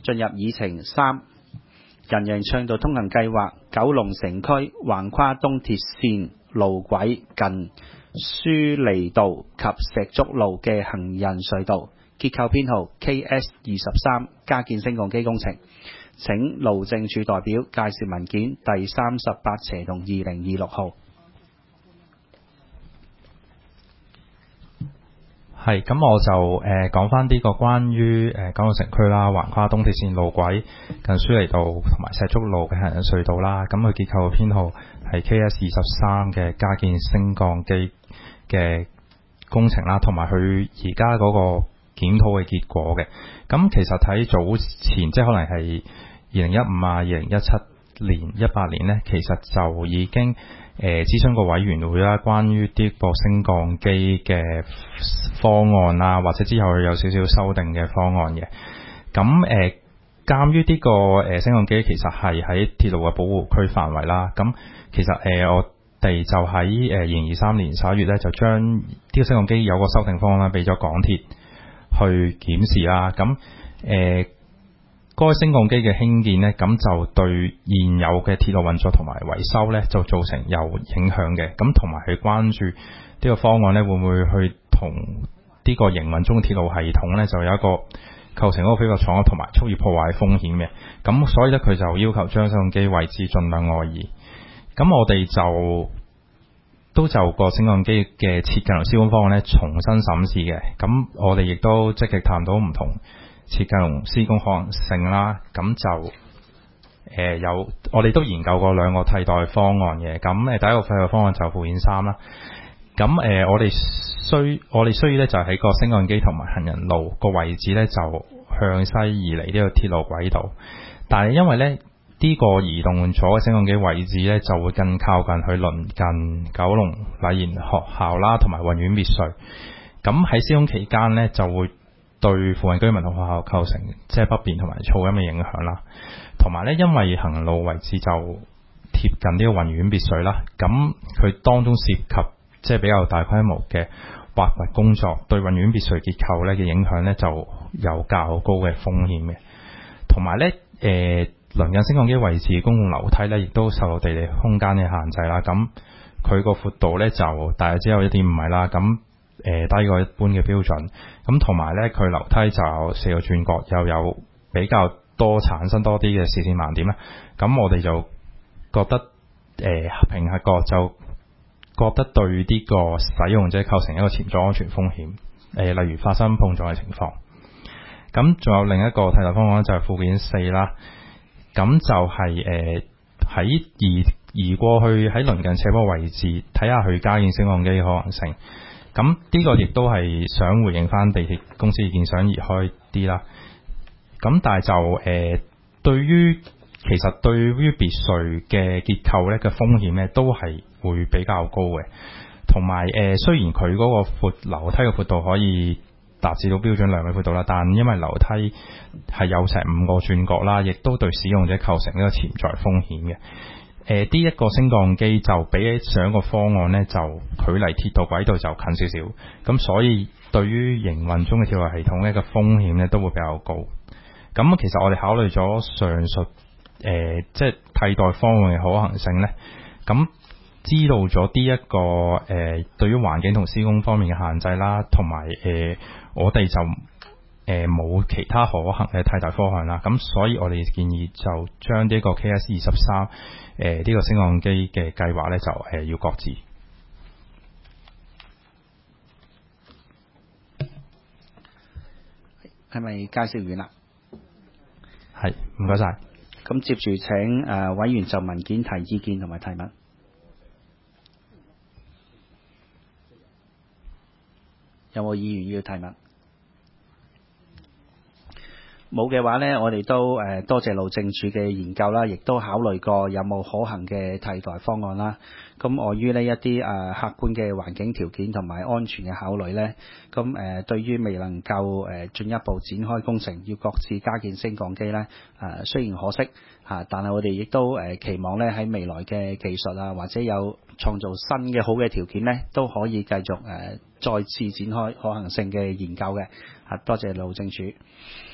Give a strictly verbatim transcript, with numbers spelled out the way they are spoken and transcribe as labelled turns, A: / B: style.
A: 進入議程三，人人暢道通行計劃九龍城區橫跨東鐵線路軌近舒梨道及石竹路嘅行人隧道，結構編號 K S 二十三加建升降機工程。請路政署代表介紹文件第三十八斜同二零二六號。
B: 係，咁我就誒講翻呢個關於誒九龍城區啦，橫跨東鐵線路軌近舒梨道同埋石竹路嘅行人隧道啦。咁佢結構編號係 K S 二十三嘅加建升降機嘅工程啦，同埋佢而家嗰個檢討嘅結果嘅。咁其實喺早前，即係可能係二零一五啊、二零一七年、一八年呢，其實就已經誒諮詢過委員會啦，關於呢個升降機嘅方案啦，或者之後有少少修訂嘅方案嘅。咁誒，鑑於呢個誒升降機其實係喺鐵路嘅保護區範圍啦，咁其實誒、呃、我哋就喺誒二零二三年十一月咧，就將呢個升降機有個修訂方案啦，俾咗港鐵去檢視啦。咁誒。呃該升降機嘅興建呢，咁就對現有嘅鐵路運作同埋維修呢，就造成有影響嘅。咁同埋係關注呢個方案呢，會唔會去同呢個營運中嘅鐵路系統呢，就有一個構成嗰個非法闖入同埋蓄意破壞風險嘅。咁所以呢，佢就要求將升降機位置盡量外移。咁我哋就都就個升降機嘅設計同施工方案呢，重新審視嘅。咁我哋亦都積極探討唔同設計同施工可能性啦，咁就誒、呃、有我哋都研究過兩個替代方案嘅。咁誒第一個替代方案就附件三啦。咁誒、呃、我哋需我哋需要咧就喺個升降機同埋行人路個位置咧就向西移離呢個鐵路軌道，但係因為咧呢、呢個移動咗嘅升降機位置咧就會更靠近去鄰近九龍禮賢學校啦，同埋宏苑別墅。咁喺施工期間咧就會對附近居民同學校構成即係不便同埋噪音嘅影響啦，同埋咧因為行人路位置就貼近呢個宏苑別墅啦，咁佢當中涉及即係比較大規模嘅挖掘工作，對宏苑別墅結構咧嘅影響咧就有較高嘅風險嘅。同埋咧誒鄰近升降機位置嘅公共樓梯咧，亦都受到地理空間嘅限制啦。咁佢個闊度咧就大約只有一點五米啦。咁誒、呃、低過一般嘅標準，咁同埋咧佢樓梯就有四個轉角，又有比較多產生多啲嘅視線盲點啦。咁我哋就覺得誒、呃、評核過就覺得對呢個使用者構成一個潛在安全風險，誒、呃、例如發生碰撞嘅情況。咁仲有另一個替代方案就係附件四啦。咁就係誒喺移移過去喺鄰近斜坡位置，睇下佢加建升降機嘅可能性。咁呢個亦都係想回應翻地鐵公司意見，想移開啲啦。咁但係就誒、呃，對於其實對於別墅嘅結構咧嘅風險咧，都係會比較高嘅。同埋誒，雖然佢嗰個闊樓梯嘅闊度可以達至到標準兩米闊度啦，但因為樓梯係有成五個轉角啦，亦都對使用者構成一個潛在風險嘅。誒，呢、呃、一個升降機就比起上一個方案呢，就距離鐵道軌道就近少少，咁所以對於營運中嘅鐵路系統呢個風險呢都會比較高。咁其實我哋考慮咗上述誒、呃，即係替代方案嘅可行性呢，咁知道咗呢一個誒、呃，對於環境同施工方面嘅限制啦，同埋誒，我哋就誒冇、呃、其他可行嘅替代方案啦。咁所以我哋建議就將呢個 K S 二十三。誒、呃，呢、這個升降機嘅計劃咧就誒、呃、要擱置。
A: 係咪介紹完啦？
B: 係，唔該晒。
A: 咁接住請誒、呃、委員就文件提意見同埋提問。有冇議員要提問？冇嘅話呢，我哋都誒、呃、多謝路政署嘅研究啦，亦都考慮過有冇可行嘅替代方案啦。咁礙於呢一啲誒、呃、客觀嘅環境條件同埋安全嘅考慮呢，咁誒、呃、對於未能夠誒進一步展開工程，要各自加建升降機呢，誒、呃、雖然可惜嚇、啊，但係我哋亦都誒、呃、期望呢喺未來嘅技術啊，或者有創造新嘅好嘅條件呢，都可以繼續誒、呃、再次展開可行性嘅研究嘅。嚇、啊，多謝路政署。